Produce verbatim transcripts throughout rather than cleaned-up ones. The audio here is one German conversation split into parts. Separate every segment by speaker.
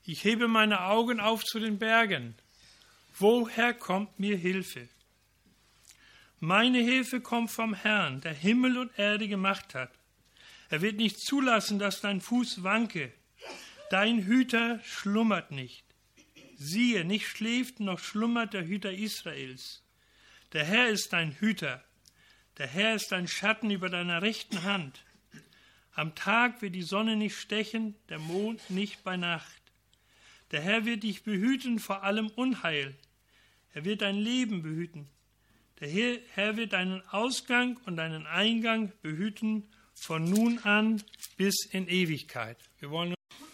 Speaker 1: Ich hebe meine Augen auf zu den Bergen. Woher kommt mir Hilfe? Meine Hilfe kommt vom Herrn, der Himmel und Erde gemacht hat. Er wird nicht zulassen, dass dein Fuß wanke. Dein Hüter schlummert nicht. Siehe, nicht schläft noch schlummert der Hüter Israels. Der Herr ist dein Hüter. Der Herr ist dein Schatten über deiner rechten Hand. Am Tag wird die Sonne nicht stechen, der Mond nicht bei Nacht. Der Herr wird dich behüten vor allem Unheil. Er wird dein Leben behüten. Der Herr wird deinen Ausgang und deinen Eingang behüten von nun an bis in Ewigkeit. Wir wollen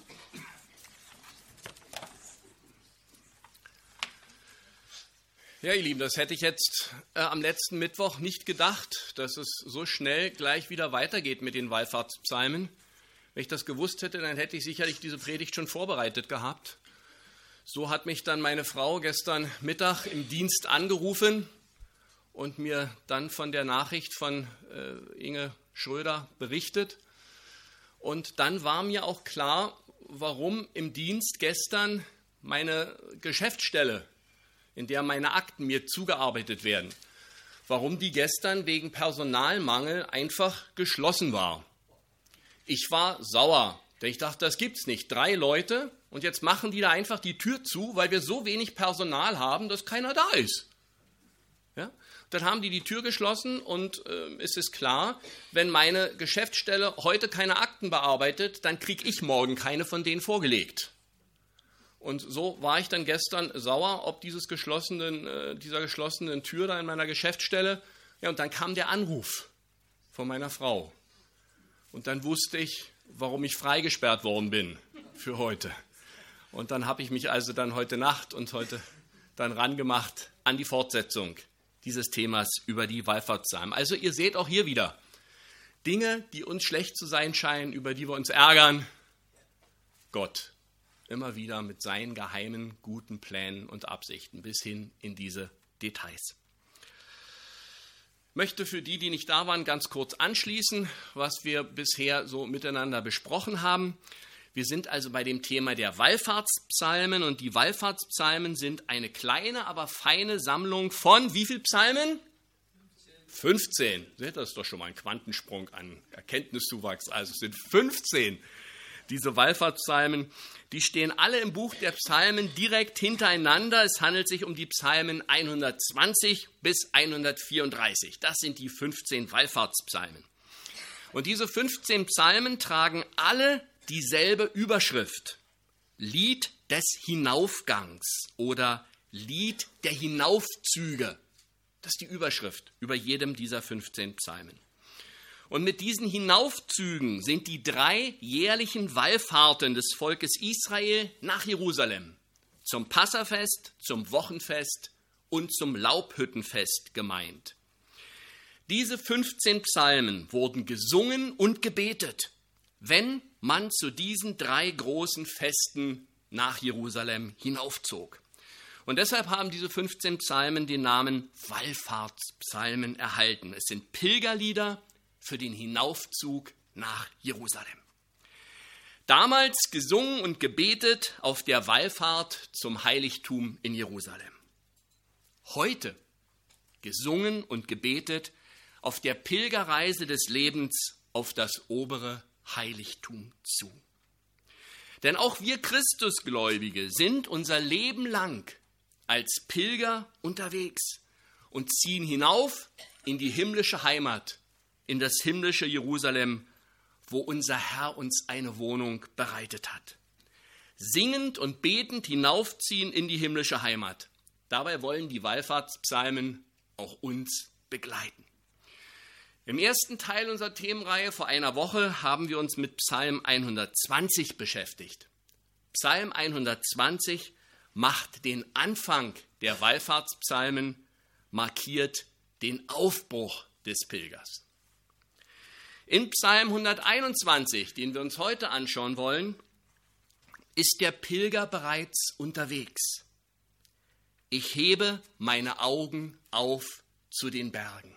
Speaker 2: Ja, ihr Lieben, das hätte ich jetzt äh, am letzten Mittwoch nicht gedacht, dass es so schnell gleich wieder weitergeht mit den Wallfahrtspsalmen. Wenn ich das gewusst hätte, dann hätte ich sicherlich diese Predigt schon vorbereitet gehabt. So hat mich dann meine Frau gestern Mittag im Dienst angerufen und mir dann von der Nachricht von äh, Inge Schröder berichtet. Und dann war mir auch klar, warum im Dienst gestern meine Geschäftsstelle, in der meine Akten mir zugearbeitet werden, warum die gestern wegen Personalmangel einfach geschlossen war. Ich war sauer, denn ich dachte, das gibt's nicht. Drei Leute und jetzt machen die da einfach die Tür zu, weil wir so wenig Personal haben, dass keiner da ist. Ja? Dann haben die die Tür geschlossen und äh, es ist klar, wenn meine Geschäftsstelle heute keine Akten bearbeitet, dann kriege ich morgen keine von denen vorgelegt. Und so war ich dann gestern sauer ob dieses geschlossenen, äh, dieser geschlossenen Tür da in meiner Geschäftsstelle. Ja, und dann kam der Anruf von meiner Frau. Und dann wusste ich, warum ich freigesperrt worden bin für heute. Und dann habe ich mich also dann heute Nacht und heute dann rangemacht an die Fortsetzung dieses Themas über die Wallfahrtspsalmen. Also ihr seht auch hier wieder Dinge, die uns schlecht zu sein scheinen, über die wir uns ärgern. Gott immer wieder mit seinen geheimen, guten Plänen und Absichten bis hin in diese Details. Ich möchte für die, die nicht da waren, ganz kurz anschließen, was wir bisher so miteinander besprochen haben. Wir sind also bei dem Thema der Wallfahrtspsalmen und die Wallfahrtspsalmen sind eine kleine, aber feine Sammlung von wie viel Psalmen? fünfzehn. Seht, das ist doch schon mal ein Quantensprung an Erkenntniszuwachs. Also es sind fünfzehn. Diese Wallfahrtspsalmen, die stehen alle im Buch der Psalmen direkt hintereinander. Es handelt sich um die Psalmen hundertzwanzig bis hundertvierunddreißig. Das sind die fünfzehn Wallfahrtspsalmen. Und diese fünfzehn Psalmen tragen alle dieselbe Überschrift. Lied des Hinaufgangs oder Lied der Hinaufzüge. Das ist die Überschrift über jedem dieser fünfzehn Psalmen. Und mit diesen Hinaufzügen sind die drei jährlichen Wallfahrten des Volkes Israel nach Jerusalem zum Passafest, zum Wochenfest und zum Laubhüttenfest gemeint. Diese fünfzehn Psalmen wurden gesungen und gebetet, wenn man zu diesen drei großen Festen nach Jerusalem hinaufzog. Und deshalb haben diese fünfzehn Psalmen den Namen Wallfahrtspsalmen erhalten. Es sind Pilgerlieder für den Hinaufzug nach Jerusalem. Damals gesungen und gebetet auf der Wallfahrt zum Heiligtum in Jerusalem. Heute gesungen und gebetet auf der Pilgerreise des Lebens auf das obere Heiligtum zu. Denn auch wir Christusgläubige sind unser Leben lang als Pilger unterwegs und ziehen hinauf in die himmlische Heimat, in das himmlische Jerusalem, wo unser Herr uns eine Wohnung bereitet hat. Singend und betend hinaufziehen in die himmlische Heimat. Dabei wollen die Wallfahrtspsalmen auch uns begleiten. Im ersten Teil unserer Themenreihe vor einer Woche haben wir uns mit Psalm hundertzwanzig beschäftigt. Psalm hundertzwanzig macht den Anfang der Wallfahrtspsalmen, markiert den Aufbruch des Pilgers. In Psalm hunderteinundzwanzig, den wir uns heute anschauen wollen, ist der Pilger bereits unterwegs. Ich hebe meine Augen auf zu den Bergen.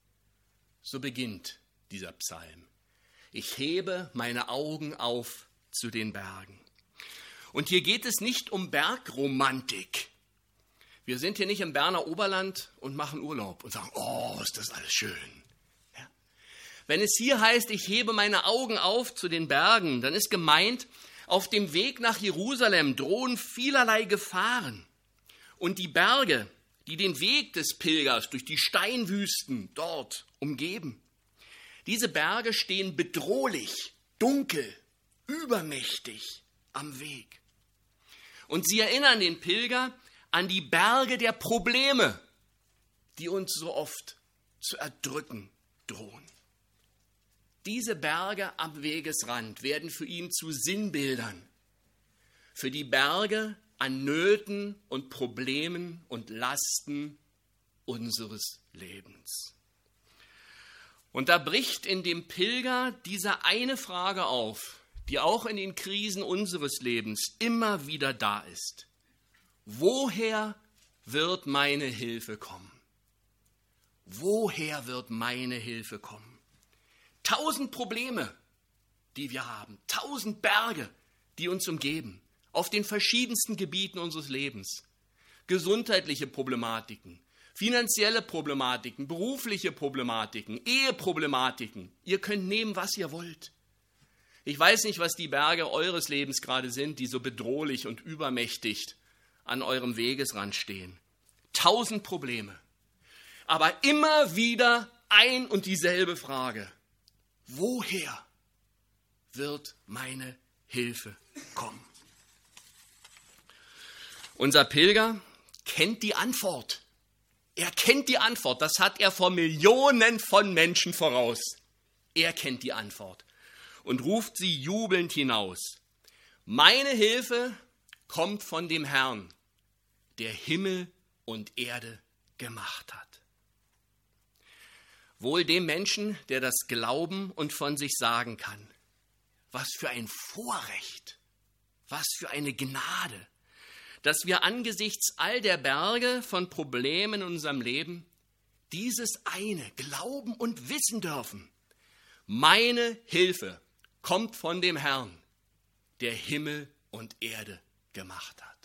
Speaker 2: So beginnt dieser Psalm. Ich hebe meine Augen auf zu den Bergen. Und hier geht es nicht um Bergromantik. Wir sind hier nicht im Berner Oberland und machen Urlaub und sagen, oh, ist das alles schön. Ja. Wenn es hier heißt, ich hebe meine Augen auf zu den Bergen, dann ist gemeint, auf dem Weg nach Jerusalem drohen vielerlei Gefahren. Und die Berge, die den Weg des Pilgers durch die Steinwüsten dort umgeben, diese Berge stehen bedrohlich, dunkel, übermächtig am Weg. Und sie erinnern den Pilger an die Berge der Probleme, die uns so oft zu erdrücken drohen. Diese Berge am Wegesrand werden für ihn zu Sinnbildern, für die Berge an Nöten und Problemen und Lasten unseres Lebens. Und da bricht in dem Pilger diese eine Frage auf, die auch in den Krisen unseres Lebens immer wieder da ist. Woher wird meine Hilfe kommen? Woher wird meine Hilfe kommen? Tausend Probleme, die wir haben, tausend Berge, die uns umgeben, auf den verschiedensten Gebieten unseres Lebens. Gesundheitliche Problematiken, finanzielle Problematiken, berufliche Problematiken, Eheproblematiken. Ihr könnt nehmen, was ihr wollt. Ich weiß nicht, was die Berge eures Lebens gerade sind, die so bedrohlich und übermächtig an eurem Wegesrand stehen. Tausend Probleme. Aber immer wieder ein und dieselbe Frage. Woher wird meine Hilfe kommen? Unser Pilger kennt die Antwort. Er kennt die Antwort. Das hat er vor Millionen von Menschen voraus. Er kennt die Antwort und ruft sie jubelnd hinaus. Meine Hilfe kommt von dem Herrn, der Himmel und Erde gemacht hat. Wohl dem Menschen, der das glauben und von sich sagen kann. Was für ein Vorrecht, was für eine Gnade, dass wir angesichts all der Berge von Problemen in unserem Leben dieses eine glauben und wissen dürfen. Meine Hilfe kommt von dem Herrn, der Himmel und Erde gemacht hat.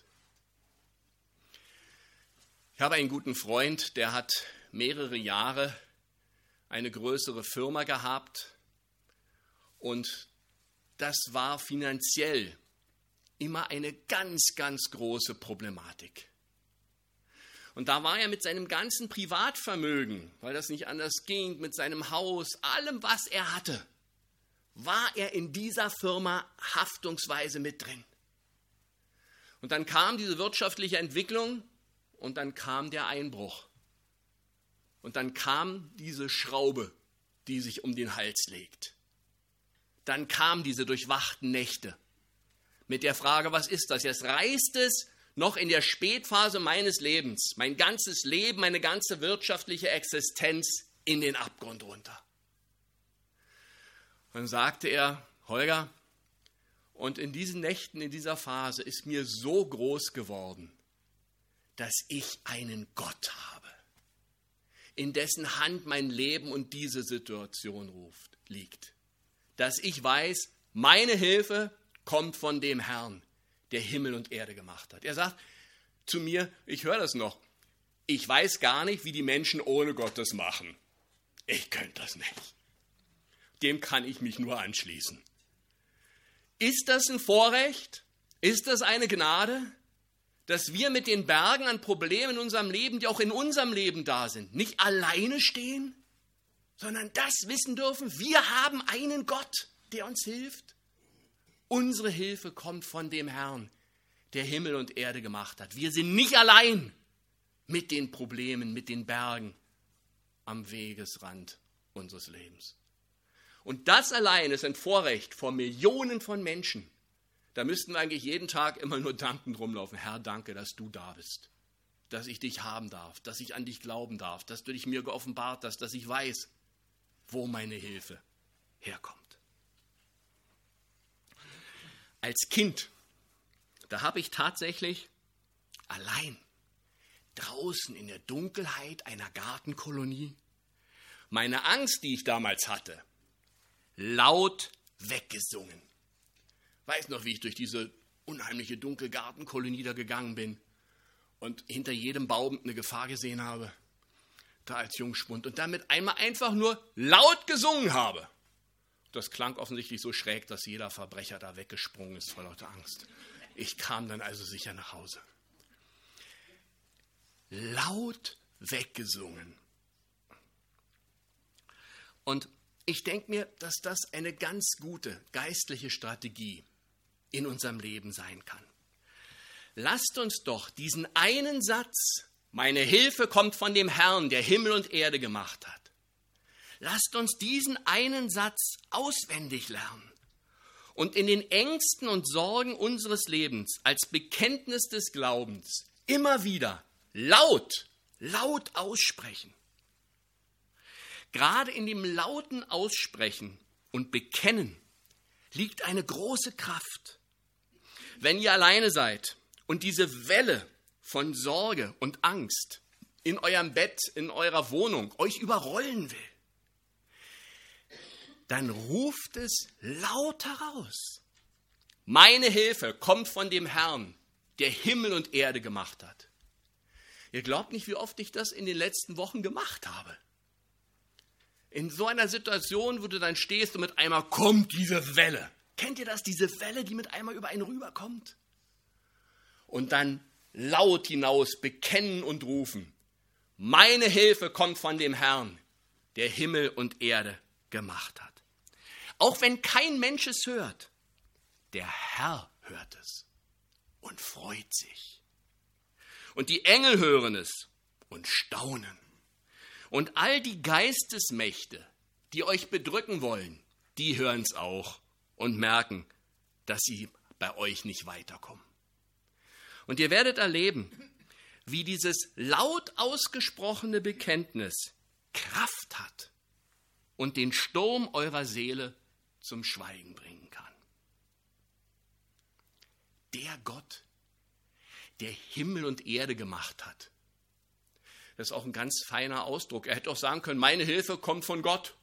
Speaker 2: Ich habe einen guten Freund, der hat mehrere Jahre eine größere Firma gehabt und das war finanziell immer eine ganz, ganz große Problematik. Und da war er mit seinem ganzen Privatvermögen, weil das nicht anders ging, mit seinem Haus, allem, was er hatte, war er in dieser Firma haftungsweise mit drin. Und dann kam diese wirtschaftliche Entwicklung und dann kam der Einbruch. Und dann kam diese Schraube, die sich um den Hals legt. Dann kamen diese durchwachten Nächte mit der Frage, was ist das? Jetzt reißt es noch in der Spätphase meines Lebens, mein ganzes Leben, meine ganze wirtschaftliche Existenz in den Abgrund runter. Dann sagte er, Holger, und in diesen Nächten, in dieser Phase ist mir so groß geworden, dass ich einen Gott habe, in dessen Hand mein Leben und diese Situation ruft, liegt. Dass ich weiß, meine Hilfe kommt von dem Herrn, der Himmel und Erde gemacht hat. Er sagt zu mir, ich höre das noch, ich weiß gar nicht, wie die Menschen ohne Gott das machen. Ich könnte das nicht. Dem kann ich mich nur anschließen. Ist das ein Vorrecht? Ist das eine Gnade, dass wir mit den Bergen an Problemen in unserem Leben, die auch in unserem Leben da sind, nicht alleine stehen, sondern das wissen dürfen, wir haben einen Gott, der uns hilft. Unsere Hilfe kommt von dem Herrn, der Himmel und Erde gemacht hat. Wir sind nicht allein mit den Problemen, mit den Bergen am Wegesrand unseres Lebens. Und das allein ist ein Vorrecht vor Millionen von Menschen. Da müssten wir eigentlich jeden Tag immer nur dankend rumlaufen. Herr, danke, dass du da bist, dass ich dich haben darf, dass ich an dich glauben darf, dass du dich mir geoffenbart hast, dass ich weiß, wo meine Hilfe herkommt. Als Kind, da habe ich tatsächlich allein draußen in der Dunkelheit einer Gartenkolonie meine Angst, die ich damals hatte, laut weggesungen. Weiß noch, wie ich durch diese unheimliche dunkle Gartenkolonie da gegangen bin und hinter jedem Baum eine Gefahr gesehen habe, da als Jungspund, und damit einmal einfach nur laut gesungen habe. Das klang offensichtlich so schräg, dass jeder Verbrecher da weggesprungen ist vor lauter Angst. Ich kam dann also sicher nach Hause. Laut weggesungen. Und ich denke mir, dass das eine ganz gute geistliche Strategie in unserem Leben sein kann. Lasst uns doch diesen einen Satz, meine Hilfe kommt von dem Herrn, der Himmel und Erde gemacht hat. Lasst uns diesen einen Satz auswendig lernen und in den Ängsten und Sorgen unseres Lebens als Bekenntnis des Glaubens immer wieder laut, laut aussprechen. Gerade in dem lauten Aussprechen und Bekennen liegt eine große Kraft. Wenn ihr alleine seid und diese Welle von Sorge und Angst in eurem Bett, in eurer Wohnung euch überrollen will, dann ruft es laut heraus. Meine Hilfe kommt von dem Herrn, der Himmel und Erde gemacht hat. Ihr glaubt nicht, wie oft ich das in den letzten Wochen gemacht habe. In so einer Situation, wo du dann stehst und mit einmal kommt diese Welle. Kennt ihr das, diese Welle, die mit einmal über einen rüberkommt? Und dann laut hinaus bekennen und rufen. Meine Hilfe kommt von dem Herrn, der Himmel und Erde gemacht hat. Auch wenn kein Mensch es hört, der Herr hört es und freut sich. Und die Engel hören es und staunen. Und all die Geistesmächte, die euch bedrücken wollen, die hören es auch und merken, dass sie bei euch nicht weiterkommen. Und ihr werdet erleben, wie dieses laut ausgesprochene Bekenntnis Kraft hat und den Sturm eurer Seele zum Schweigen bringen kann. Der Gott, der Himmel und Erde gemacht hat. Das ist auch ein ganz feiner Ausdruck. Er hätte auch sagen können, meine Hilfe kommt von Gott.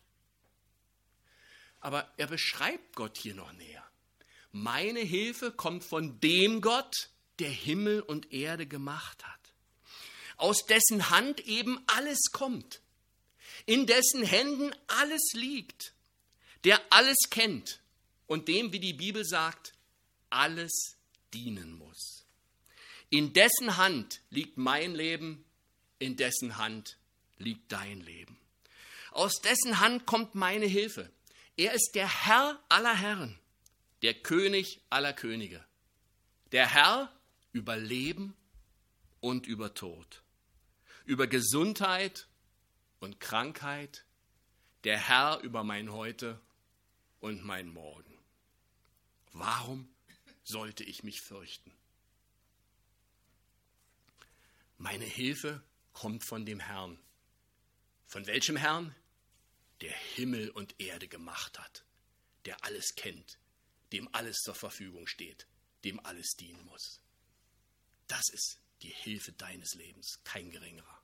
Speaker 2: Aber er beschreibt Gott hier noch näher. Meine Hilfe kommt von dem Gott, der Himmel und Erde gemacht hat. Aus dessen Hand eben alles kommt. In dessen Händen alles liegt. Der alles kennt und dem, wie die Bibel sagt, alles dienen muss. In dessen Hand liegt mein Leben, in dessen Hand liegt dein Leben. Aus dessen Hand kommt meine Hilfe. Er ist der Herr aller Herren, der König aller Könige. Der Herr über Leben und über Tod, über Gesundheit und Krankheit, der Herr über mein Heute und mein Morgen. Warum sollte ich mich fürchten? Meine Hilfe kommt von dem Herrn. Von welchem Herrn? Der Himmel und Erde gemacht hat, der alles kennt, dem alles zur Verfügung steht, dem alles dienen muss. Das ist die Hilfe deines Lebens, kein geringerer.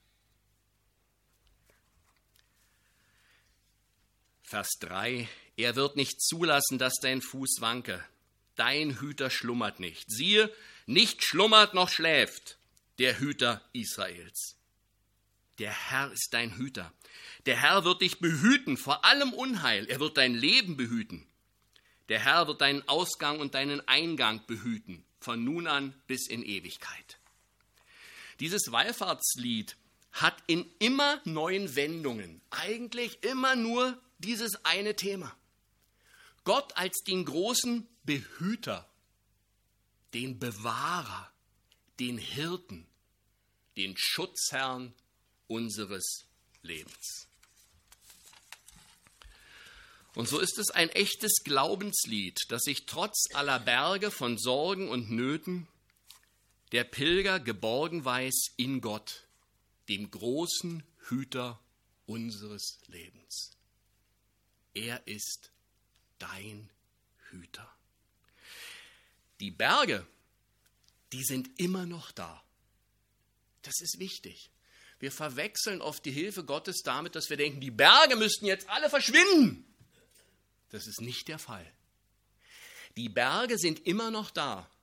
Speaker 2: Vers drei, er wird nicht zulassen, dass dein Fuß wanke. Dein Hüter schlummert nicht. Siehe, nicht schlummert noch schläft der Hüter Israels. Der Herr ist dein Hüter. Der Herr wird dich behüten vor allem Unheil. Er wird dein Leben behüten. Der Herr wird deinen Ausgang und deinen Eingang behüten, von nun an bis in Ewigkeit. Dieses Wallfahrtslied hat in immer neuen Wendungen eigentlich immer nur dieses eine Thema. Gott als den großen Behüter, den Bewahrer, den Hirten, den Schutzherrn unseres Lebens. Und so ist es ein echtes Glaubenslied, das sich trotz aller Berge von Sorgen und Nöten der Pilger geborgen weiß in Gott, dem großen Hüter unseres Lebens. Er ist dein Hüter. Die Berge, die sind immer noch da. Das ist wichtig. Wir verwechseln oft die Hilfe Gottes damit, dass wir denken, die Berge müssten jetzt alle verschwinden. Das ist nicht der Fall. Die Berge sind immer noch da,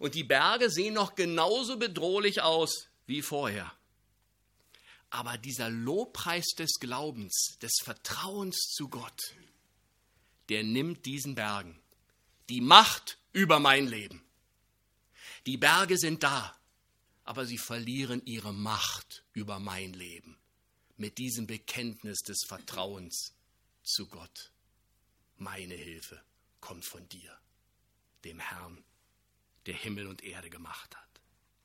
Speaker 2: Und die Berge sehen noch genauso bedrohlich aus wie vorher. Aber dieser Lobpreis des Glaubens, des Vertrauens zu Gott, der nimmt diesen Bergen die Macht über mein Leben. Die Berge sind da, aber sie verlieren ihre Macht über mein Leben mit diesem Bekenntnis des Vertrauens zu Gott. Meine Hilfe kommt von dir, dem Herrn, der Himmel und Erde gemacht hat.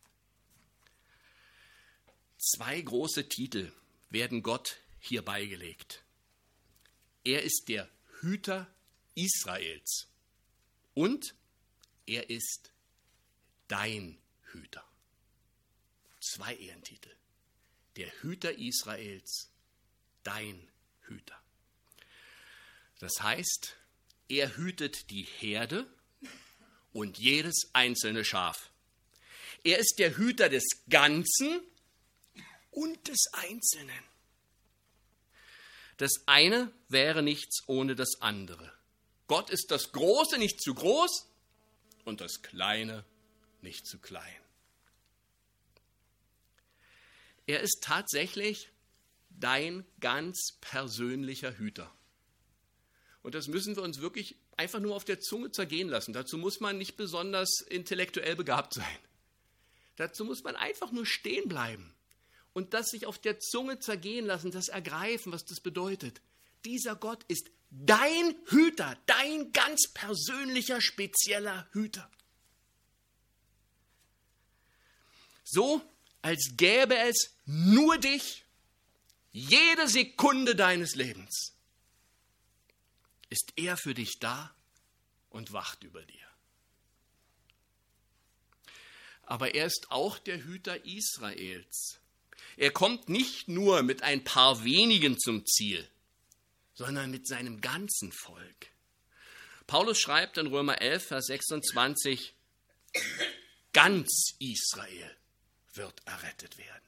Speaker 2: Zwei große Titel werden Gott hier beigelegt. Er ist der Hüter Israels und er ist dein Hüter. Zwei Ehrentitel. Der Hüter Israels, dein Hüter. Das heißt, er hütet die Herde und jedes einzelne Schaf. Er ist der Hüter des Ganzen und des Einzelnen. Das eine wäre nichts ohne das andere. Gott ist das Große nicht zu groß und das Kleine nicht zu klein. Er ist tatsächlich dein ganz persönlicher Hüter. Und das müssen wir uns wirklich einfach nur auf der Zunge zergehen lassen. Dazu muss man nicht besonders intellektuell begabt sein. Dazu muss man einfach nur stehen bleiben und das sich auf der Zunge zergehen lassen, das ergreifen, was das bedeutet. Dieser Gott ist dein Hüter, dein ganz persönlicher, spezieller Hüter. So, als gäbe es nur dich, jede Sekunde deines Lebens, ist er für dich da und wacht über dir. Aber er ist auch der Hüter Israels. Er kommt nicht nur mit ein paar wenigen zum Ziel, sondern mit seinem ganzen Volk. Paulus schreibt in Römer elf, Vers sechsundzwanzig, ganz Israel wird errettet werden.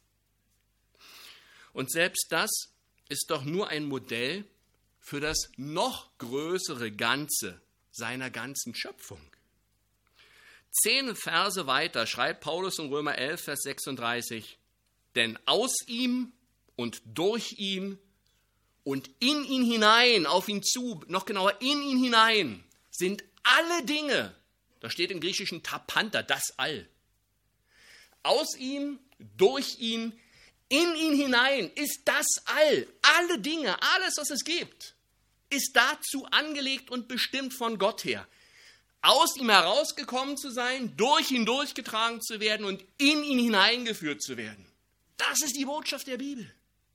Speaker 2: Und selbst das ist doch nur ein Modell für das noch größere Ganze seiner ganzen Schöpfung. Zehn Verse weiter schreibt Paulus in Römer elf, Vers sechsunddreißig, denn aus ihm und durch ihn und in ihn hinein, auf ihn zu, noch genauer in ihn hinein, sind alle Dinge, da steht im Griechischen Tapanta, das All. Aus ihm, durch ihn, in ihn hinein ist das All. Alle Dinge, alles, was es gibt, ist dazu angelegt und bestimmt von Gott her. Aus ihm herausgekommen zu sein, durch ihn durchgetragen zu werden und in ihn hineingeführt zu werden. Das ist die Botschaft der Bibel.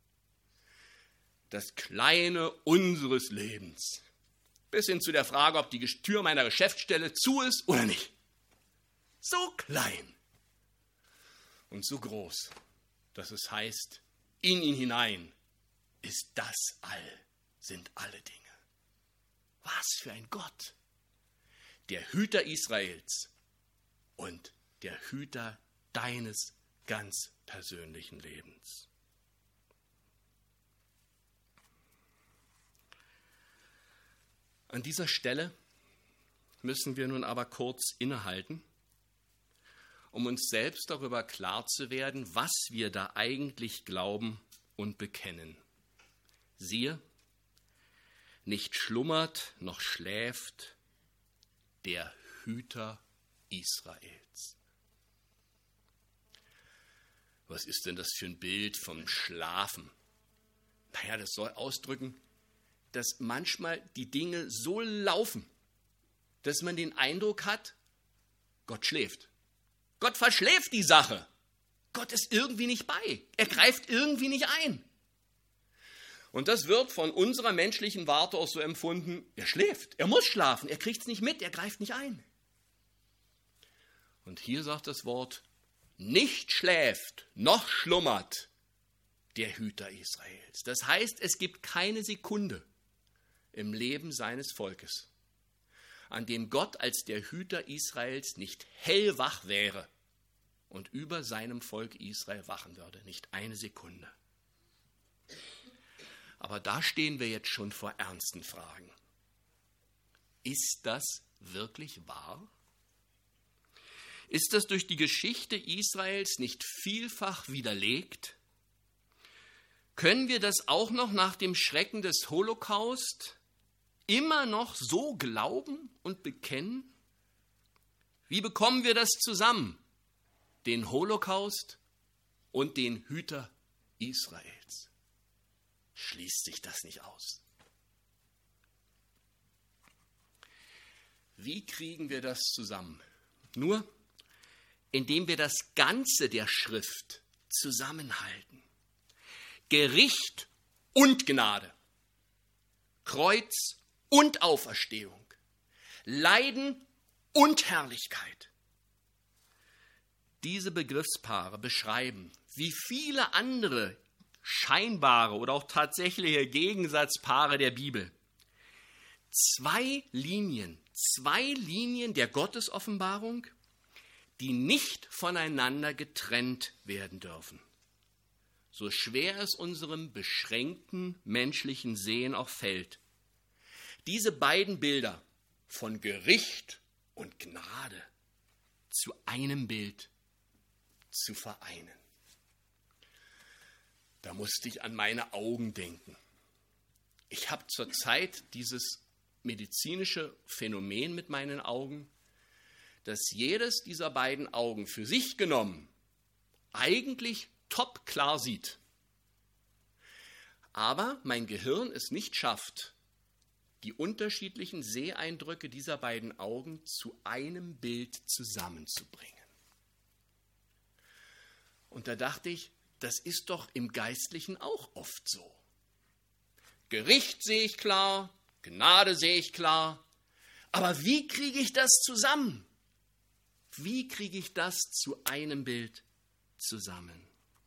Speaker 2: Das Kleine unseres Lebens. Bis hin zu der Frage, ob die Tür meiner Geschäftsstelle zu ist oder nicht. So klein und so groß, dass es heißt, in ihn hinein ist das All, sind alle Dinge. Was für ein Gott! Der Hüter Israels und der Hüter deines ganz persönlichen Lebens. An dieser Stelle müssen wir nun aber kurz innehalten, um uns selbst darüber klar zu werden, was wir da eigentlich glauben und bekennen. Siehe, nicht schlummert noch schläft der Hüter Israels. Was ist denn das für ein Bild vom Schlafen? Naja, das soll ausdrücken, dass manchmal die Dinge so laufen, dass man den Eindruck hat, Gott schläft. Gott verschläft die Sache. Gott ist irgendwie nicht bei. Er greift irgendwie nicht ein. Und das wird von unserer menschlichen Warte aus so empfunden, er schläft, er muss schlafen, er kriegt es nicht mit, er greift nicht ein. Und hier sagt das Wort, nicht schläft, noch schlummert der Hüter Israels. Das heißt, es gibt keine Sekunde im Leben seines Volkes, an dem Gott als der Hüter Israels nicht hellwach wäre und über seinem Volk Israel wachen würde. Nicht eine Sekunde. Aber da stehen wir jetzt schon vor ernsten Fragen. Ist das wirklich wahr? Ist das durch die Geschichte Israels nicht vielfach widerlegt? Können wir das auch noch nach dem Schrecken des Holocaust immer noch so glauben und bekennen? Wie bekommen wir das zusammen? Den Holocaust und den Hüter Israels. Schließt sich das nicht aus? Wie kriegen wir das zusammen? Nur, indem wir das Ganze der Schrift zusammenhalten. Gericht und Gnade, Kreuz und Auferstehung, Leiden und Herrlichkeit. Diese Begriffspaare beschreiben, wie viele andere scheinbare oder auch tatsächliche Gegensatzpaare der Bibel, zwei Linien, zwei Linien der Gottesoffenbarung, die nicht voneinander getrennt werden dürfen. So schwer es unserem beschränkten menschlichen Sehen auch fällt, diese beiden Bilder von Gericht und Gnade zu einem Bild zu vereinen. Da musste ich an meine Augen denken. Ich habe zurzeit dieses medizinische Phänomen mit meinen Augen, dass jedes dieser beiden Augen für sich genommen eigentlich top klar sieht. Aber mein Gehirn es nicht schafft, die unterschiedlichen Seheindrücke dieser beiden Augen zu einem Bild zusammenzubringen. Und da dachte ich, das ist doch im Geistlichen auch oft so. Gericht sehe ich klar, Gnade sehe ich klar, aber wie kriege ich das zusammen? Wie kriege ich das zu einem Bild zusammen?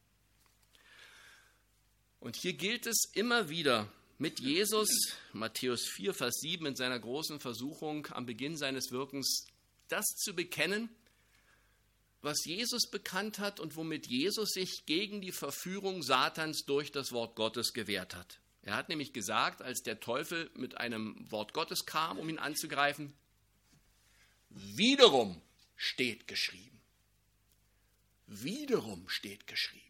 Speaker 2: Und hier gilt es immer wieder mit Jesus, Matthäus vier, Vers sieben, in seiner großen Versuchung am Beginn seines Wirkens, das zu bekennen, was Jesus bekannt hat und womit Jesus sich gegen die Verführung Satans durch das Wort Gottes gewehrt hat. Er hat nämlich gesagt, als der Teufel mit einem Wort Gottes kam, um ihn anzugreifen, wiederum steht geschrieben. Wiederum steht geschrieben.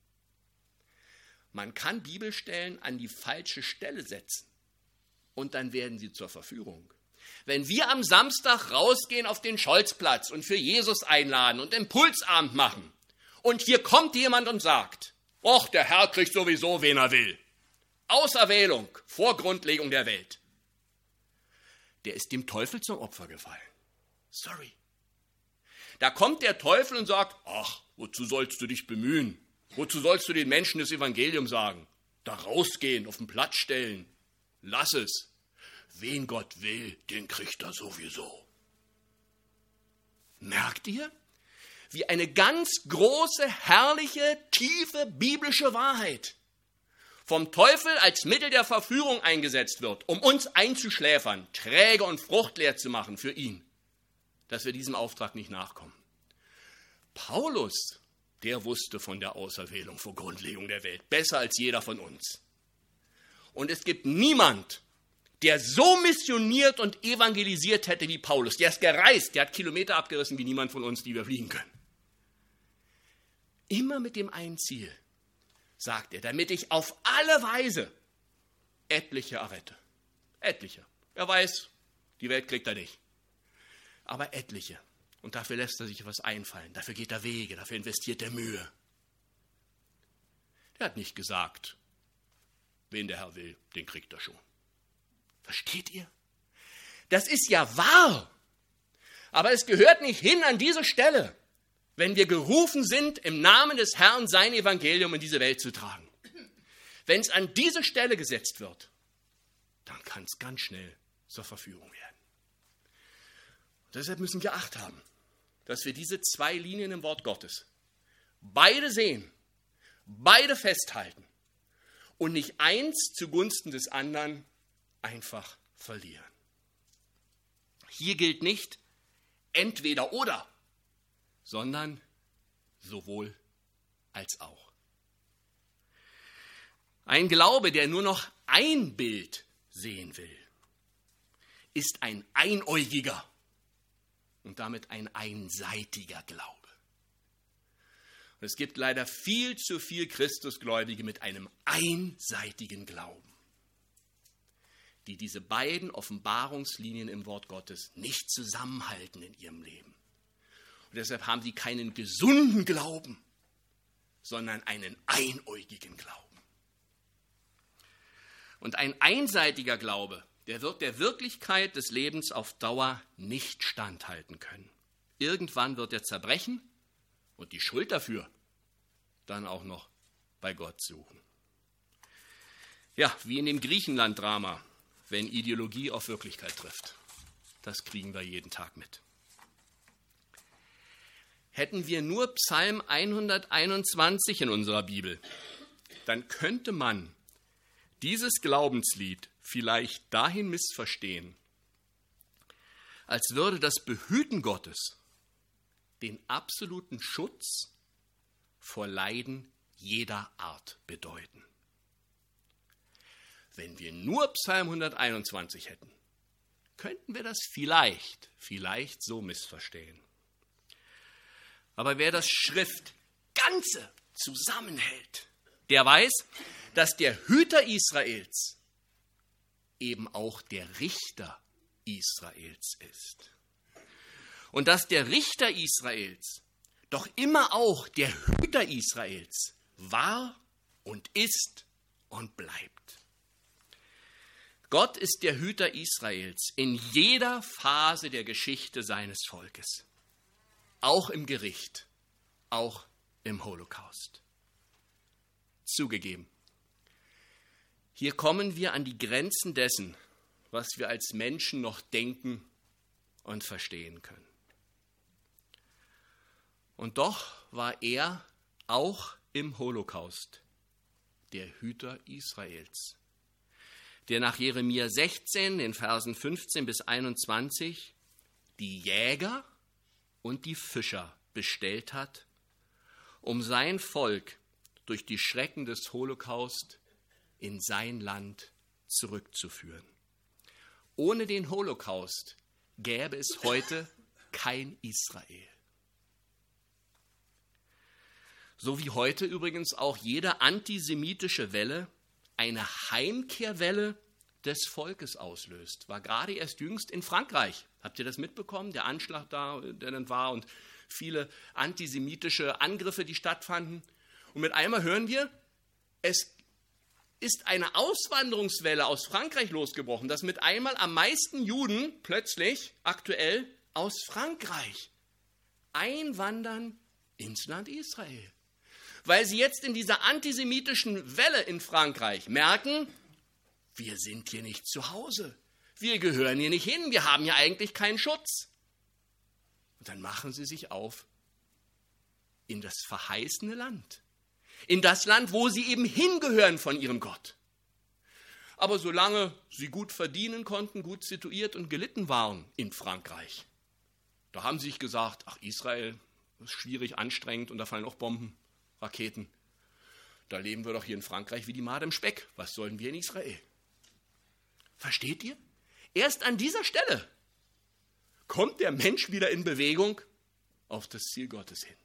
Speaker 2: Man kann Bibelstellen an die falsche Stelle setzen und dann werden sie zur Verführung. Wenn wir am Samstag rausgehen auf den Scholzplatz und für Jesus einladen und Impulsabend machen und hier kommt jemand und sagt, ach, der Herr kriegt sowieso, wen er will. Auserwählung vor Grundlegung der Welt. Der ist dem Teufel zum Opfer gefallen. Sorry. Da kommt der Teufel und sagt, ach, wozu sollst du dich bemühen? Wozu sollst du den Menschen das Evangelium sagen? Da rausgehen, auf den Platz stellen. Lass es. Wen Gott will, den kriegt er sowieso. Merkt ihr, wie eine ganz große, herrliche, tiefe biblische Wahrheit vom Teufel als Mittel der Verführung eingesetzt wird, um uns einzuschläfern, träge und fruchtleer zu machen für ihn, dass wir diesem Auftrag nicht nachkommen. Paulus, der wusste von der Auserwählung vor Grundlegung der Welt, besser als jeder von uns. Und es gibt niemand, der so missioniert und evangelisiert hätte wie Paulus. Der ist gereist, der hat Kilometer abgerissen wie niemand von uns, die wir fliegen können. Immer mit dem einen Ziel, sagt er, damit ich auf alle Weise etliche errette. Etliche. Er weiß, die Welt kriegt er nicht. Aber etliche. Und dafür lässt er sich was einfallen. Dafür geht er Wege, dafür investiert er Mühe. Der hat nicht gesagt, wen der Herr will, den kriegt er schon. Versteht ihr? Das ist ja wahr. Aber es gehört nicht hin an diese Stelle, wenn wir gerufen sind, im Namen des Herrn sein Evangelium in diese Welt zu tragen. Wenn es an diese Stelle gesetzt wird, dann kann es ganz schnell zur Verführung werden. Und deshalb müssen wir Acht haben, dass wir diese zwei Linien im Wort Gottes beide sehen, beide festhalten und nicht eins zugunsten des anderen einfach verlieren. Hier gilt nicht entweder oder, sondern sowohl als auch. Ein Glaube, der nur noch ein Bild sehen will, ist ein Einäugiger. und damit ein einseitiger Glaube. Und es gibt leider viel zu viel Christusgläubige mit einem einseitigen Glauben, die diese beiden Offenbarungslinien im Wort Gottes nicht zusammenhalten in ihrem Leben. Und deshalb haben sie keinen gesunden Glauben, sondern einen einäugigen Glauben. Und ein einseitiger Glaube, der wird der Wirklichkeit des Lebens auf Dauer nicht standhalten können. Irgendwann wird er zerbrechen und die Schuld dafür dann auch noch bei Gott suchen. Ja, wie in dem Griechenland-Drama, wenn Ideologie auf Wirklichkeit trifft. Das kriegen wir jeden Tag mit. Hätten wir nur Psalm hunderteinundzwanzig in unserer Bibel, dann könnte man dieses Glaubenslied vielleicht dahin missverstehen, als würde das Behüten Gottes den absoluten Schutz vor Leiden jeder Art bedeuten. Wenn wir nur Psalm hunderteinundzwanzig hätten, könnten wir das vielleicht, vielleicht so missverstehen. Aber wer das Schriftganze zusammenhält, der weiß, dass der Hüter Israels eben auch der Richter Israels ist. Und dass der Richter Israels doch immer auch der Hüter Israels war und ist und bleibt. Gott ist der Hüter Israels in jeder Phase der Geschichte seines Volkes. Auch im Gericht, auch im Holocaust. Zugegeben, hier kommen wir an die Grenzen dessen, was wir als Menschen noch denken und verstehen können. Und doch war er auch im Holocaust der Hüter Israels, der nach Jeremia sechzehn, den Versen fünfzehn bis einundzwanzig, die Jäger und die Fischer bestellt hat, um sein Volk durch die Schrecken des Holocaust in sein Land zurückzuführen. Ohne den Holocaust gäbe es heute kein Israel. So wie heute übrigens auch jede antisemitische Welle eine Heimkehrwelle des Volkes auslöst. War gerade erst jüngst in Frankreich. Habt ihr das mitbekommen? Der Anschlag da, der dann war und viele antisemitische Angriffe, die stattfanden. Und mit einmal hören wir, es ist eine Auswanderungswelle aus Frankreich losgebrochen, dass mit einmal am meisten Juden plötzlich aktuell aus Frankreich einwandern ins Land Israel. Weil sie jetzt in dieser antisemitischen Welle in Frankreich merken, wir sind hier nicht zu Hause, wir gehören hier nicht hin, wir haben hier eigentlich keinen Schutz. Und dann machen sie sich auf in das verheißene Land, in das Land, wo sie eben hingehören von ihrem Gott. Aber solange sie gut verdienen konnten, gut situiert und gelitten waren in Frankreich, da haben sie sich gesagt, ach Israel, das ist schwierig, anstrengend und da fallen auch Bomben, Raketen. Da leben wir doch hier in Frankreich wie die Made im Speck. Was sollen wir in Israel? Versteht ihr? Erst an dieser Stelle kommt der Mensch wieder in Bewegung auf das Ziel Gottes hin.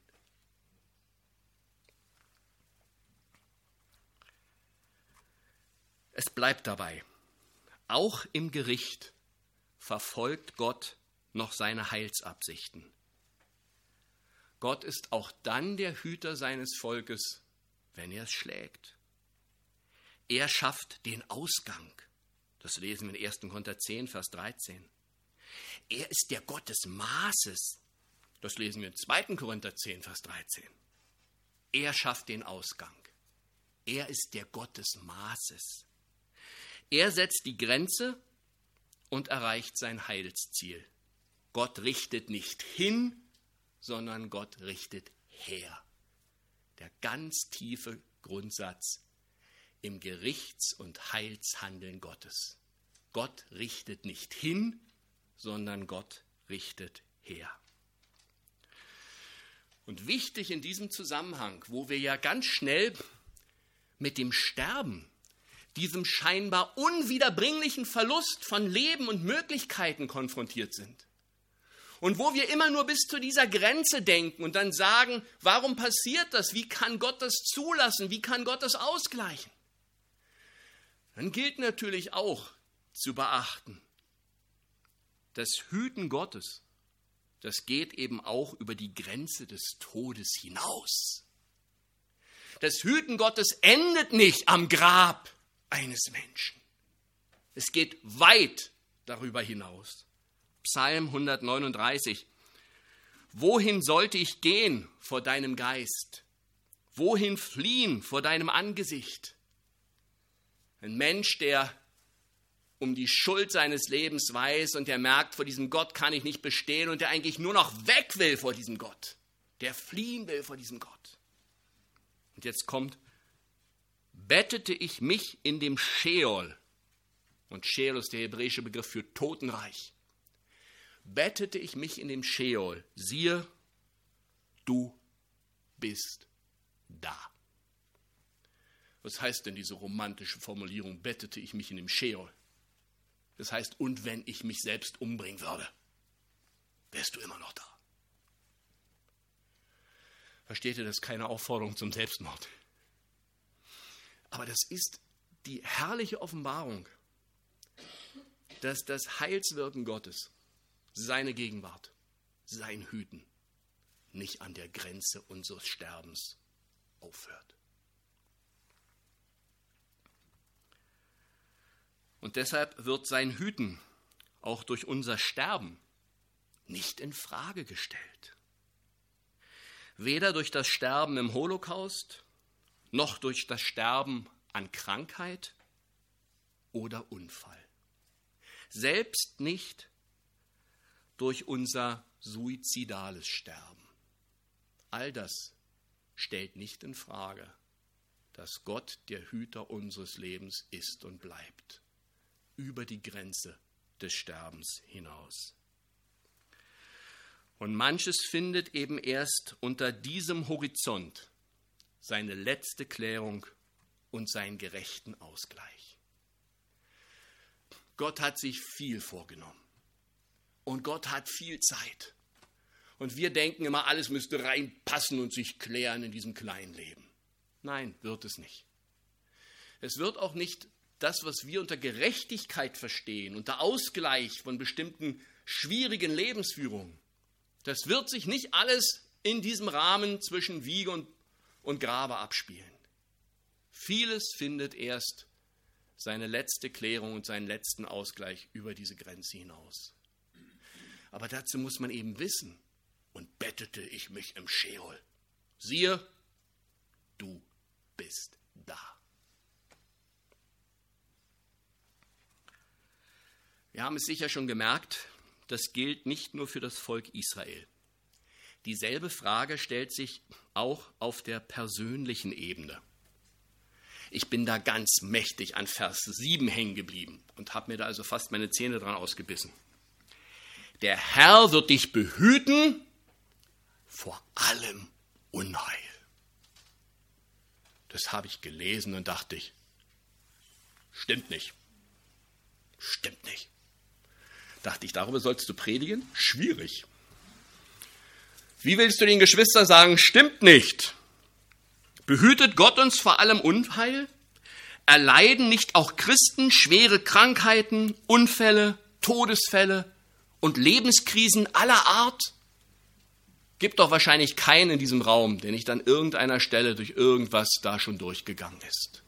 Speaker 2: Es bleibt dabei. Auch im Gericht verfolgt Gott noch seine Heilsabsichten. Gott ist auch dann der Hüter seines Volkes, wenn er es schlägt. Er schafft den Ausgang. Das lesen wir in ersten Korinther zehn, Vers dreizehn. Er ist der Gott des Maßes. Das lesen wir in zweiten Korinther zehn, Vers dreizehn. Er schafft den Ausgang. Er ist der Gott des Maßes. Er setzt die Grenze und erreicht sein Heilsziel. Gott richtet nicht hin, sondern Gott richtet her. Der ganz tiefe Grundsatz im Gerichts- und Heilshandeln Gottes. Gott richtet nicht hin, sondern Gott richtet her. Und wichtig in diesem Zusammenhang, wo wir ja ganz schnell mit dem Sterben, diesem scheinbar unwiederbringlichen Verlust von Leben und Möglichkeiten konfrontiert sind. Und wo wir immer nur bis zu dieser Grenze denken und dann sagen, warum passiert das? Wie kann Gott das zulassen? Wie kann Gott das ausgleichen? Dann gilt natürlich auch zu beachten, das Hüten Gottes, das geht eben auch über die Grenze des Todes hinaus. Das Hüten Gottes endet nicht am Grab eines Menschen. Es geht weit darüber hinaus. Psalm hundertneununddreißig. Wohin sollte ich gehen vor deinem Geist? Wohin fliehen vor deinem Angesicht? Ein Mensch, der um die Schuld seines Lebens weiß und der merkt, vor diesem Gott kann ich nicht bestehen und der eigentlich nur noch weg will vor diesem Gott, der fliehen will vor diesem Gott. Und jetzt kommt, bettete ich mich in dem Scheol, und Scheol ist der hebräische Begriff für Totenreich, bettete ich mich in dem Scheol, siehe, du bist da. Was heißt denn diese romantische Formulierung, bettete ich mich in dem Scheol? Das heißt, und wenn ich mich selbst umbringen würde, wärst du immer noch da. Versteht ihr, das ist keine Aufforderung zum Selbstmord. Aber das ist die herrliche Offenbarung, dass das Heilswirken Gottes, seine Gegenwart, sein Hüten, nicht an der Grenze unseres Sterbens aufhört. Und deshalb wird sein Hüten auch durch unser Sterben nicht in Frage gestellt. Weder durch das Sterben im Holocaust, noch durch das Sterben an Krankheit oder Unfall. Selbst nicht durch unser suizidales Sterben. All das stellt nicht in Frage, dass Gott der Hüter unseres Lebens ist und bleibt, über die Grenze des Sterbens hinaus. Und manches findet eben erst unter diesem Horizont seine letzte Klärung und seinen gerechten Ausgleich. Gott hat sich viel vorgenommen und Gott hat viel Zeit. Und wir denken immer, alles müsste reinpassen und sich klären in diesem kleinen Leben. Nein, wird es nicht. Es wird auch nicht das, was wir unter Gerechtigkeit verstehen, unter Ausgleich von bestimmten schwierigen Lebensführungen, das wird sich nicht alles in diesem Rahmen zwischen Wiege und, und Grabe abspielen. Vieles findet erst seine letzte Klärung und seinen letzten Ausgleich über diese Grenze hinaus. Aber dazu muss man eben wissen, und bettete ich mich im Scheol. Siehe, du bist da. Wir haben es sicher schon gemerkt, das gilt nicht nur für das Volk Israel. Dieselbe Frage stellt sich auch auf der persönlichen Ebene. Ich bin da ganz mächtig an Vers sieben hängen geblieben und habe mir da also fast meine Zähne dran ausgebissen. Der Herr wird dich behüten vor allem Unheil. Das habe ich gelesen und dachte ich, stimmt nicht. Stimmt nicht. Dachte ich, darüber sollst du predigen? Schwierig. Wie willst du den Geschwistern sagen, stimmt nicht? Behütet Gott uns vor allem Unheil? Erleiden nicht auch Christen schwere Krankheiten, Unfälle, Todesfälle und Lebenskrisen aller Art? Gibt doch wahrscheinlich keinen in diesem Raum, der nicht an irgendeiner Stelle durch irgendwas da schon durchgegangen ist.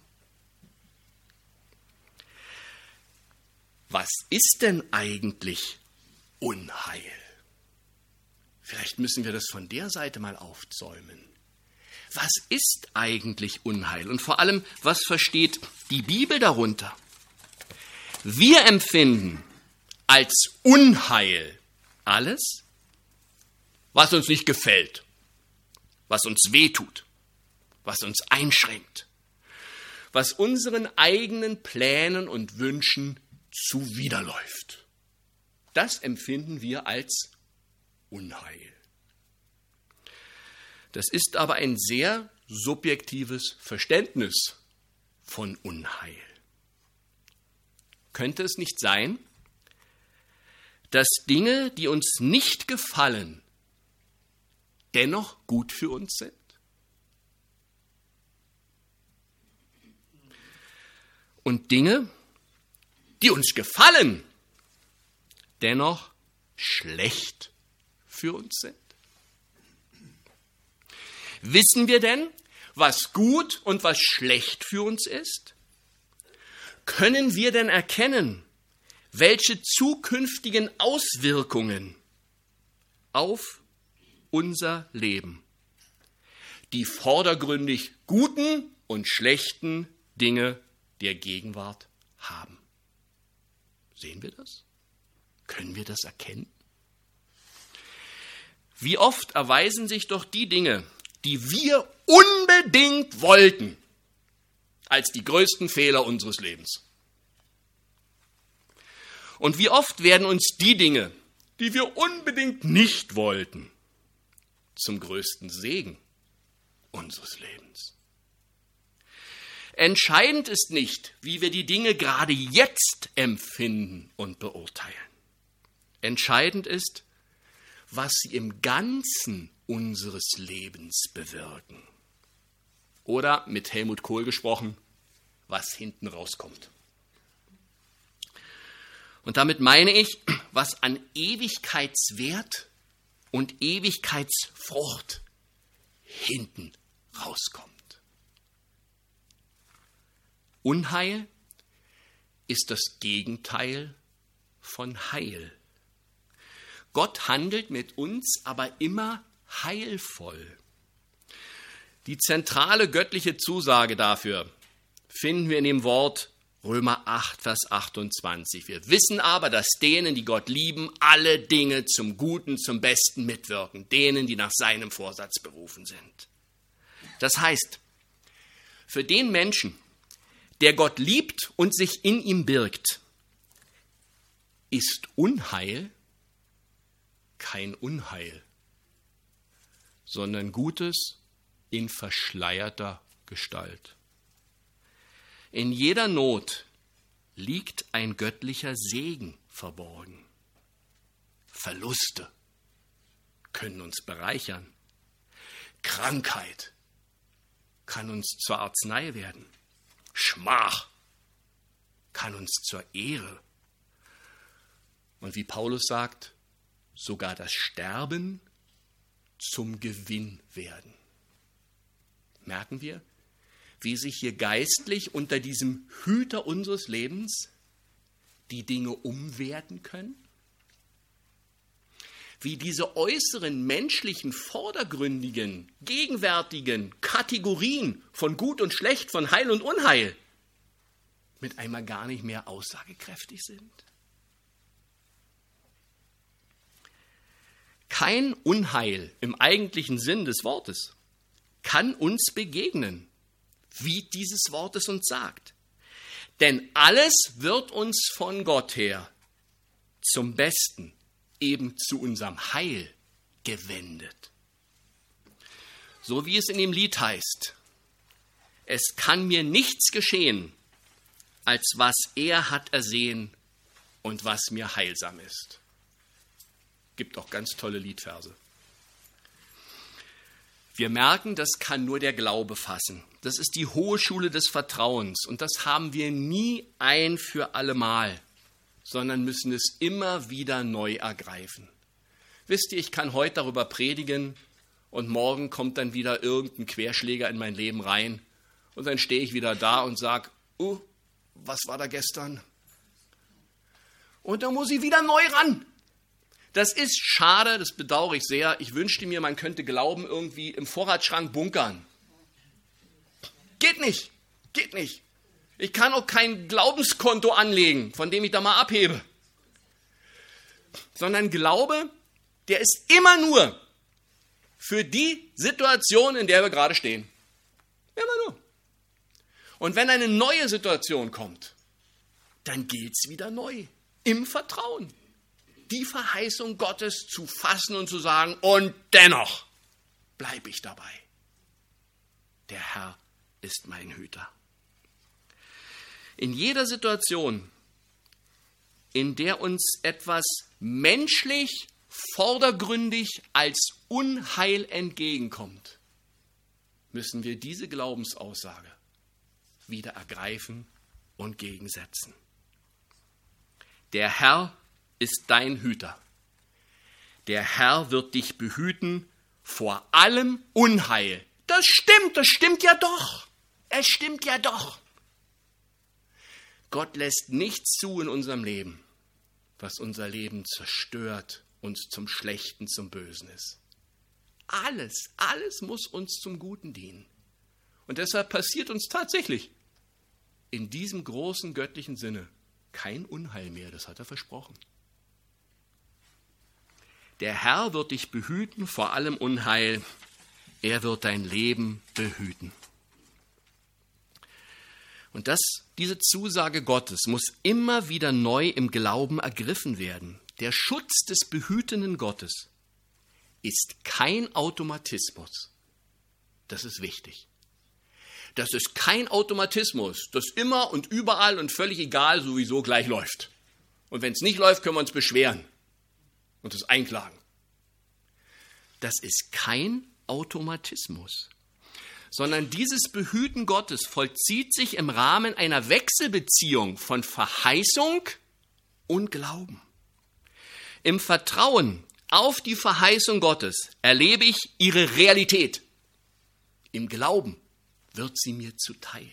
Speaker 2: Was ist denn eigentlich Unheil? Vielleicht müssen wir das von der Seite mal aufzäumen. Was ist eigentlich Unheil? Und vor allem, was versteht die Bibel darunter? Wir empfinden als Unheil alles, was uns nicht gefällt, was uns wehtut, was uns einschränkt, was unseren eigenen Plänen und Wünschen zuwiderläuft. Das empfinden wir als Unheil. Das ist aber ein sehr subjektives Verständnis von Unheil. Könnte es nicht sein, dass Dinge, die uns nicht gefallen, dennoch gut für uns sind? Und Dinge, die uns gefallen, dennoch schlecht für uns sind? Wissen wir denn, was gut und was schlecht für uns ist? Können wir denn erkennen, welche zukünftigen Auswirkungen auf unser Leben die vordergründig guten und schlechten Dinge der Gegenwart haben? Sehen wir das? Können wir das erkennen? Wie oft erweisen sich doch die Dinge, die wir unbedingt wollten, als die größten Fehler unseres Lebens. Und wie oft werden uns die Dinge, die wir unbedingt nicht wollten, zum größten Segen unseres Lebens. Entscheidend ist nicht, wie wir die Dinge gerade jetzt empfinden und beurteilen. Entscheidend ist, was sie im Ganzen unseres Lebens bewirken. Oder mit Helmut Kohl gesprochen, was hinten rauskommt. Und damit meine ich, was an Ewigkeitswert und Ewigkeitsfrucht hinten rauskommt. Unheil ist das Gegenteil von Heil. Gott handelt mit uns aber immer heilvoll. Die zentrale göttliche Zusage dafür finden wir in dem Wort Römer acht, Vers achtundzwanzig. Wir wissen aber, dass denen, die Gott lieben, alle Dinge zum Guten, zum Besten mitwirken, denen, die nach seinem Vorsatz berufen sind. Das heißt, für den Menschen, der Gott liebt und sich in ihm birgt, ist Unheil kein Unheil, sondern Gutes in verschleierter Gestalt. In jeder Not liegt ein göttlicher Segen verborgen. Verluste können uns bereichern. Krankheit kann uns zur Arznei werden. Schmach kann uns zur Ehre. Und wie Paulus sagt, sogar das Sterben zum Gewinn werden. Merken wir, wie sich hier geistlich unter diesem Hüter unseres Lebens die Dinge umwerten können? Wie diese äußeren menschlichen, vordergründigen, gegenwärtigen Kategorien von Gut und Schlecht, von Heil und Unheil mit einmal gar nicht mehr aussagekräftig sind? Kein Unheil im eigentlichen Sinn des Wortes kann uns begegnen, wie dieses Wort es uns sagt. Denn alles wird uns von Gott her zum Besten, eben zu unserem Heil gewendet. So wie es in dem Lied heißt, es kann mir nichts geschehen, als was er hat ersehen und was mir heilsam ist. Gibt auch ganz tolle Liedverse. Wir merken, das kann nur der Glaube fassen. Das ist die hohe Schule des Vertrauens. Und das haben wir nie ein für allemal, sondern müssen es immer wieder neu ergreifen. Wisst ihr, ich kann heute darüber predigen und morgen kommt dann wieder irgendein Querschläger in mein Leben rein und dann stehe ich wieder da und sage, oh, was war da gestern? Und dann muss ich wieder neu ran. Das ist schade, das bedauere ich sehr. Ich wünschte mir, man könnte Glauben irgendwie im Vorratsschrank bunkern. Geht nicht, geht nicht. Ich kann auch kein Glaubenskonto anlegen, von dem ich da mal abhebe. Sondern Glaube, der ist immer nur für die Situation, in der wir gerade stehen. Immer nur. Und wenn eine neue Situation kommt, dann gilt es wieder neu. Im Vertrauen. Die Verheißung Gottes zu fassen und zu sagen, und dennoch bleibe ich dabei. Der Herr ist mein Hüter. In jeder Situation, in der uns etwas menschlich, vordergründig als Unheil entgegenkommt, müssen wir diese Glaubensaussage wieder ergreifen und gegensetzen. Der Herr ist dein Hüter. Der Herr wird dich behüten vor allem Unheil. Das stimmt, das stimmt ja doch. Es stimmt ja doch. Gott lässt nichts zu in unserem Leben, was unser Leben zerstört und zum Schlechten, zum Bösen ist. Alles, alles muss uns zum Guten dienen. Und deshalb passiert uns tatsächlich in diesem großen göttlichen Sinne kein Unheil mehr, das hat er versprochen. Der Herr wird dich behüten vor allem Unheil, er wird dein Leben behüten. Und das, diese Zusage Gottes muss immer wieder neu im Glauben ergriffen werden. Der Schutz des behütenden Gottes ist kein Automatismus. Das ist wichtig. Das ist kein Automatismus, das immer und überall und völlig egal sowieso gleich läuft. Und wenn es nicht läuft, können wir uns beschweren und es einklagen. Das ist kein Automatismus, sondern dieses Behüten Gottes vollzieht sich im Rahmen einer Wechselbeziehung von Verheißung und Glauben. Im Vertrauen auf die Verheißung Gottes erlebe ich ihre Realität. Im Glauben wird sie mir zuteil.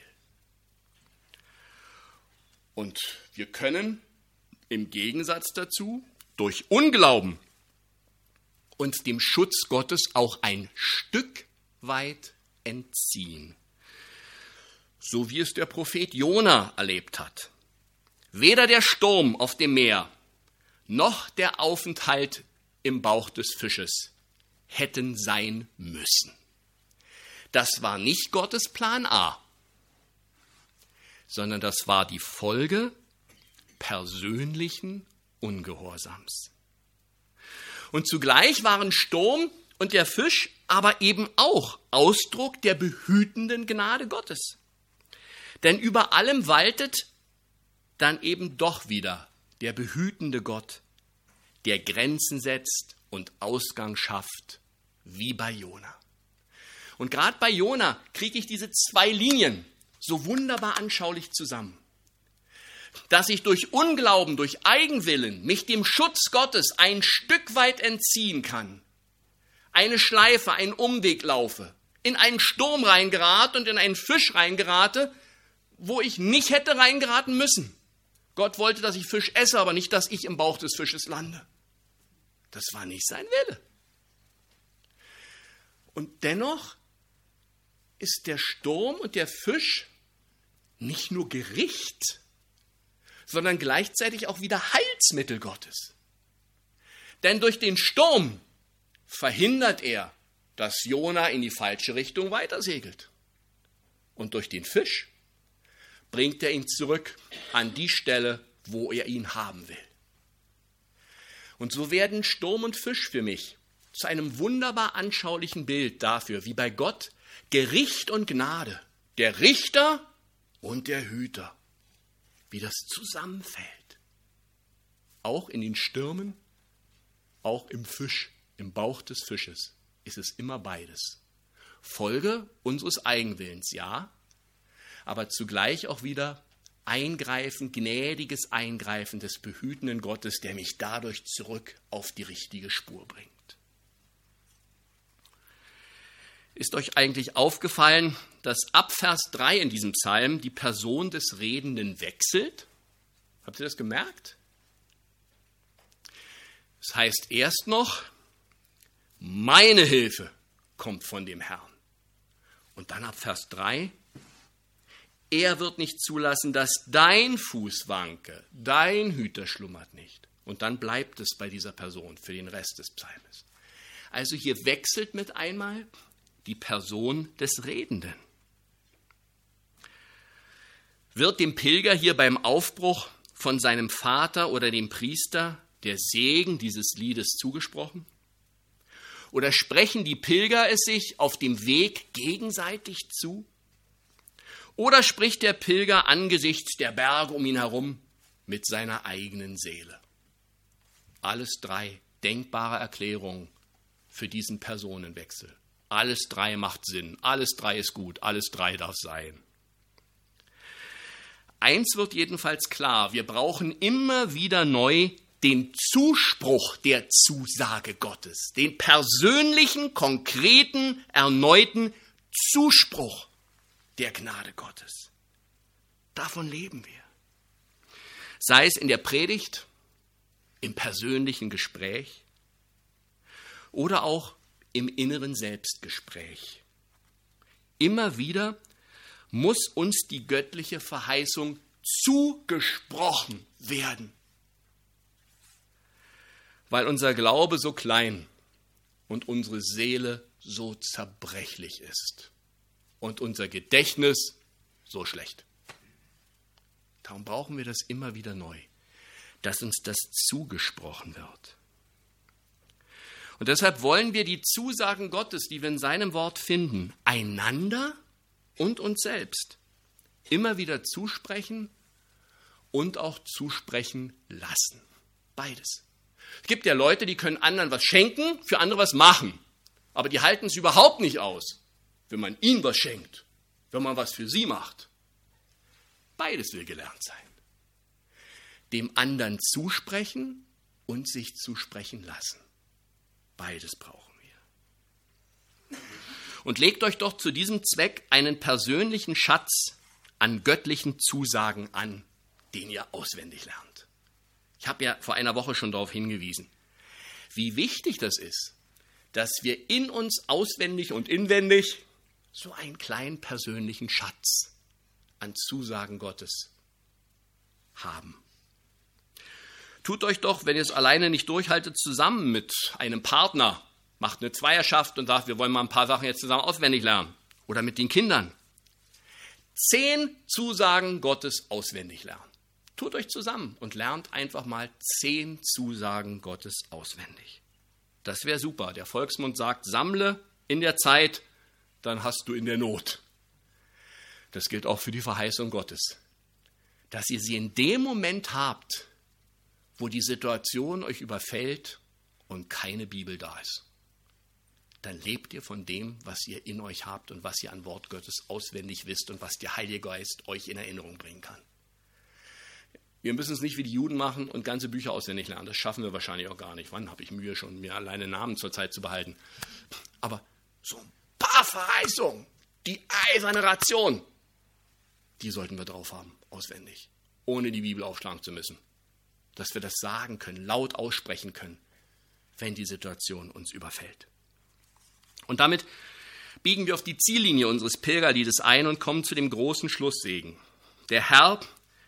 Speaker 2: Und wir können im Gegensatz dazu durch Unglauben uns dem Schutz Gottes auch ein Stück weit entziehen. So wie es der Prophet Jona erlebt hat. Weder der Sturm auf dem Meer noch der Aufenthalt im Bauch des Fisches hätten sein müssen. Das war nicht Gottes Plan A, sondern das war die Folge persönlichen Ungehorsams. Und zugleich waren Sturm und der Fisch aber eben auch Ausdruck der behütenden Gnade Gottes. Denn über allem waltet dann eben doch wieder der behütende Gott, der Grenzen setzt und Ausgang schafft, wie bei Jona. Und gerade bei Jona kriege ich diese zwei Linien so wunderbar anschaulich zusammen. Dass ich durch Unglauben, durch Eigenwillen mich dem Schutz Gottes ein Stück weit entziehen kann, eine Schleife, einen Umweg laufe, in einen Sturm reingerate und in einen Fisch reingerate, wo ich nicht hätte reingeraten müssen. Gott wollte, dass ich Fisch esse, aber nicht, dass ich im Bauch des Fisches lande. Das war nicht sein Wille. Und dennoch ist der Sturm und der Fisch nicht nur Gericht, sondern gleichzeitig auch wieder Heilsmittel Gottes. Denn durch den Sturm verhindert er, dass Jona in die falsche Richtung weitersegelt. Und durch den Fisch bringt er ihn zurück an die Stelle, wo er ihn haben will. Und so werden Sturm und Fisch für mich zu einem wunderbar anschaulichen Bild dafür, wie bei Gott Gericht und Gnade, der Richter und der Hüter, wie das zusammenfällt. Auch in den Stürmen, auch im Fisch, im Bauch des Fisches ist es immer beides. Folge unseres Eigenwillens, ja, aber zugleich auch wieder Eingreifen, gnädiges Eingreifen des behütenden Gottes, der mich dadurch zurück auf die richtige Spur bringt. Ist euch eigentlich aufgefallen, dass ab Vers drei in diesem Psalm die Person des Redenden wechselt? Habt ihr das gemerkt? Es heißt erst noch, meine Hilfe kommt von dem Herrn. Und dann ab Vers drei, er wird nicht zulassen, dass dein Fuß wanke, dein Hüter schlummert nicht. Und dann bleibt es bei dieser Person für den Rest des Psalmes. Also hier wechselt mit einmal die Person des Redenden. Wird dem Pilger hier beim Aufbruch von seinem Vater oder dem Priester der Segen dieses Liedes zugesprochen? Oder sprechen die Pilger es sich auf dem Weg gegenseitig zu? Oder spricht der Pilger angesichts der Berge um ihn herum mit seiner eigenen Seele? alles drei denkbare Erklärungen für diesen Personenwechsel. Alles drei macht Sinn, alles drei ist gut, alles drei darf sein. Eins wird jedenfalls klar, wir brauchen immer wieder neu den Zuspruch der Zusage Gottes, den persönlichen, konkreten, erneuten Zuspruch der Gnade Gottes. Davon leben wir. Sei es in der Predigt, im persönlichen Gespräch oder auch im inneren Selbstgespräch. Immer wieder muss uns die göttliche Verheißung zugesprochen werden. Weil unser Glaube so klein und unsere Seele so zerbrechlich ist und unser Gedächtnis so schlecht. Darum brauchen wir das immer wieder neu, dass uns das zugesprochen wird. Und deshalb wollen wir die Zusagen Gottes, die wir in seinem Wort finden, einander und uns selbst immer wieder zusprechen und auch zusprechen lassen. Beides. Es gibt ja Leute, die können anderen was schenken, für andere was machen. Aber die halten es überhaupt nicht aus, wenn man ihnen was schenkt, wenn man was für sie macht. Beides will gelernt sein. Dem anderen zusprechen und sich zusprechen lassen. Beides brauchen wir. Und legt euch doch zu diesem Zweck einen persönlichen Schatz an göttlichen Zusagen an, den ihr auswendig lernt. Ich habe ja vor einer Woche schon darauf hingewiesen, wie wichtig das ist, dass wir in uns auswendig und inwendig so einen kleinen persönlichen Schatz an Zusagen Gottes haben. Tut euch doch, wenn ihr es alleine nicht durchhaltet, zusammen mit einem Partner. Macht eine Zweierschaft und sagt, wir wollen mal ein paar Sachen jetzt zusammen auswendig lernen. Oder mit den Kindern. Zehn Zusagen Gottes auswendig lernen. Tut euch zusammen und lernt einfach mal zehn Zusagen Gottes auswendig. Das wäre super. Der Volksmund sagt, sammle in der Zeit, dann hast du in der Not. Das gilt auch für die Verheißung Gottes. Dass ihr sie in dem Moment habt, wo die Situation euch überfällt und keine Bibel da ist. Dann lebt ihr von dem, was ihr in euch habt und was ihr an Wort Gottes auswendig wisst und was der Heilige Geist euch in Erinnerung bringen kann. Wir müssen es nicht wie die Juden machen und ganze Bücher auswendig lernen. Das schaffen wir wahrscheinlich auch gar nicht. Wann habe ich Mühe schon, mir alleine Namen zur Zeit zu behalten? Aber so ein paar Verheißungen, die eiserne Ration, die sollten wir drauf haben, auswendig, ohne die Bibel aufschlagen zu müssen. Dass wir das sagen können, laut aussprechen können, wenn die Situation uns überfällt. Und damit biegen wir auf die Ziellinie unseres Pilgerliedes ein und kommen zu dem großen Schlusssegen. Der Herr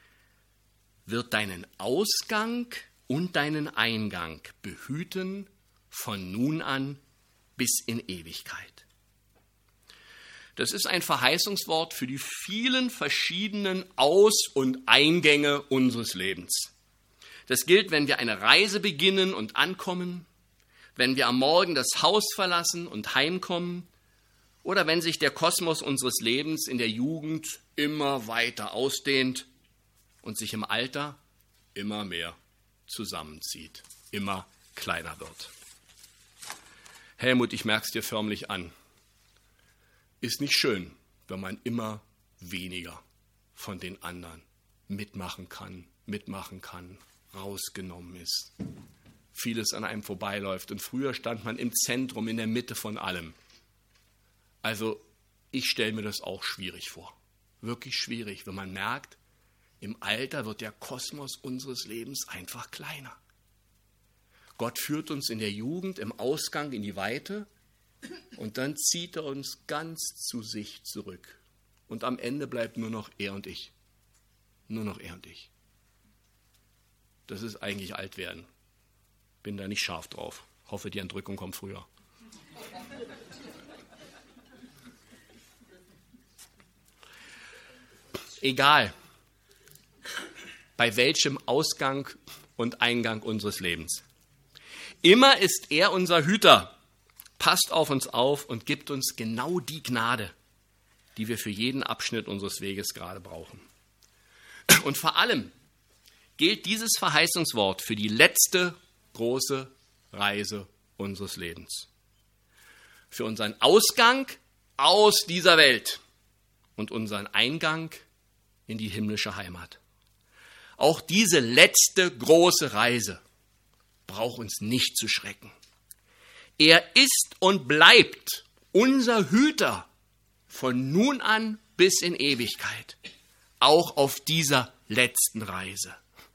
Speaker 2: wird deinen Ausgang und deinen Eingang behüten von nun an bis in Ewigkeit. Das ist ein Verheißungswort für die vielen verschiedenen Aus- und Eingänge unseres Lebens. Das gilt, wenn wir eine Reise beginnen und ankommen, wenn wir am Morgen das Haus verlassen und heimkommen oder wenn sich der Kosmos unseres Lebens in der Jugend immer weiter ausdehnt und sich im Alter immer mehr zusammenzieht, immer kleiner wird. Helmut, ich merke es dir förmlich an. Ist nicht schön, wenn man immer weniger von den anderen mitmachen kann, mitmachen kann, rausgenommen ist. Vieles an einem vorbeiläuft und früher stand man im Zentrum, in der Mitte von allem. Also ich stelle mir das auch schwierig vor. Wirklich schwierig, wenn man merkt, im Alter wird der Kosmos unseres Lebens einfach kleiner. Gott führt uns in der Jugend, im Ausgang in die Weite und dann zieht er uns ganz zu sich zurück. Und am Ende bleibt nur noch er und ich. Nur noch er und ich. Das ist eigentlich Altwerden. Bin da nicht scharf drauf. Hoffe, die Entrückung kommt früher. Egal, bei welchem Ausgang und Eingang unseres Lebens. Immer ist er unser Hüter, passt auf uns auf und gibt uns genau die Gnade, die wir für jeden Abschnitt unseres Weges gerade brauchen. Und vor allem gilt dieses Verheißungswort für die letzte große Reise unseres Lebens. Für unseren Ausgang aus dieser Welt und unseren Eingang in die himmlische Heimat. Auch diese letzte große Reise braucht uns nicht zu schrecken. Er ist und bleibt unser Hüter von nun an bis in Ewigkeit, auch auf dieser letzten Reise.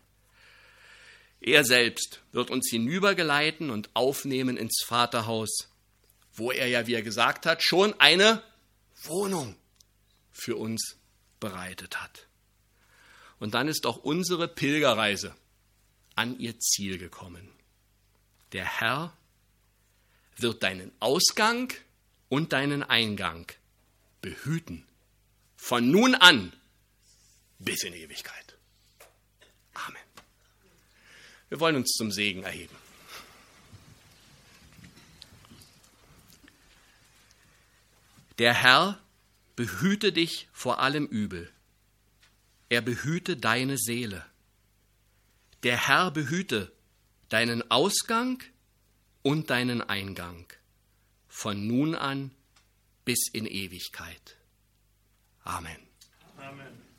Speaker 2: Er selbst wird uns hinübergeleiten und aufnehmen ins Vaterhaus, wo er ja, wie er gesagt hat, schon eine Wohnung für uns bereitet hat. Und dann ist auch unsere Pilgerreise an ihr Ziel gekommen. Der Herr wird deinen Ausgang und deinen Eingang behüten, von nun an bis in Ewigkeit. Amen. Wir wollen uns zum Segen erheben. Der Herr behüte dich vor allem Übel. Er behüte deine Seele. Der Herr behüte deinen Ausgang und deinen Eingang, von nun an bis in Ewigkeit. Amen.
Speaker 1: Amen.